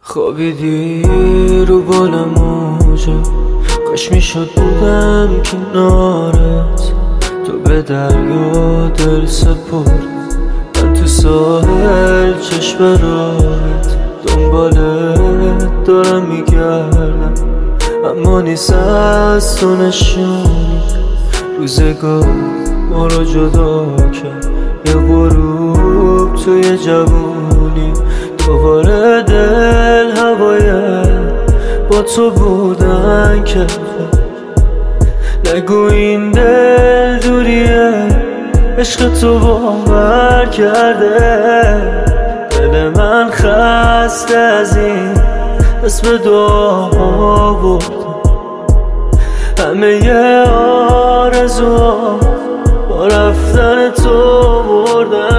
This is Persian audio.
خوابیدی رو بال موجه، کاش میشد بودم کنارت. تو به دریا دل سپر، من تو ساحل چشم راهت. دنبالت دارم میگردم اما نیست از تو نشونی. روزگار ما رو جدا کرد، یه غروب توی جوونی. دوباره دل هوایت با تو بودن کرد. نگو این دل دوریه، عشق تو باور کرده. دل من خسته از این اسم دعا بود. همه ی آرزوها با رفتن تو بردن.